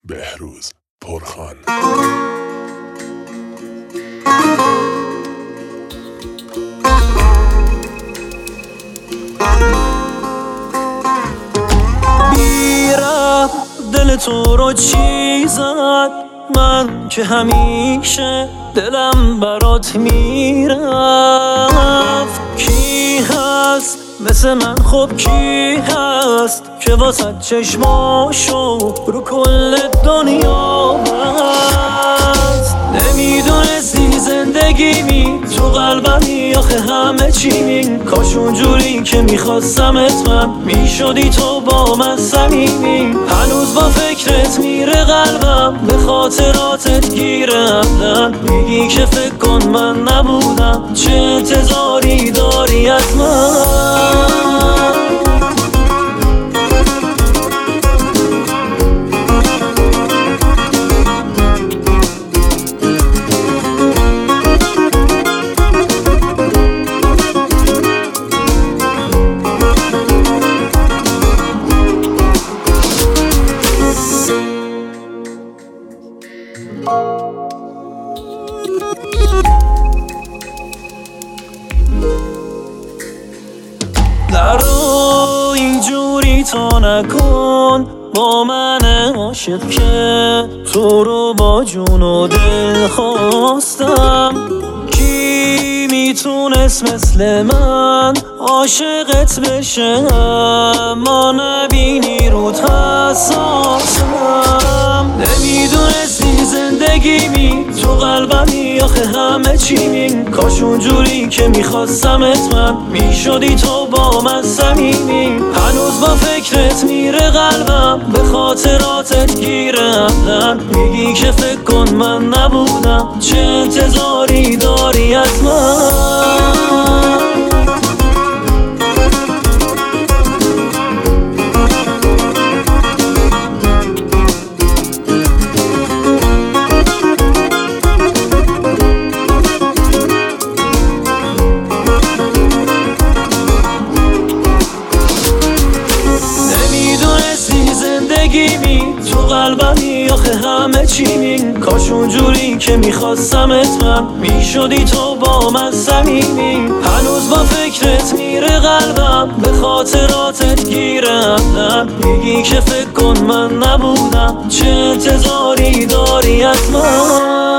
بهروز پرخان. بیرم دل تو رو چی زد؟ من که همیشه دلم برات میرفت. کی هست مثل من؟ خب کی هست که واسه چشماشو رو کل دنیا بست؟ نمیدونستی زندگیمی تو قلبمی، آخه همه چیمی. کاش اونجوری که میخواستمت من میشدی تو با من صمیمی. هنوز با فکرت میره قلبم، به خاطراتت گیره همدن. میگی که فکر کن من نبودم، چه انتظاری داری از من؟ نرو اینجوری تا نکن با من عاشق که تو رو با جون و دل خواستم. کی میتونست مثل من عاشقت بشه؟ ما نبینی رود حساسم. نمیدونستی زندگیمی تو قلبمی، آخه همه چیمی. کاش اونجوری که میخواستمت من میشدی تو با من صمیمی. هنوز با فکرت میره قلبم، به خاطراتت گیره همدن. میگی که فکر کن من نبودم، چه انتظاری داری از من؟ تو قلبمی، آخه همه چیمی. کاش اونجوری که میخواستمت من میشدی تو با من صمیمی. هنوز با فکرت میره قلبم، به خاطراتت گیره همدن. میگی که فکر کن من نبودم، چه انتظاری داری از من؟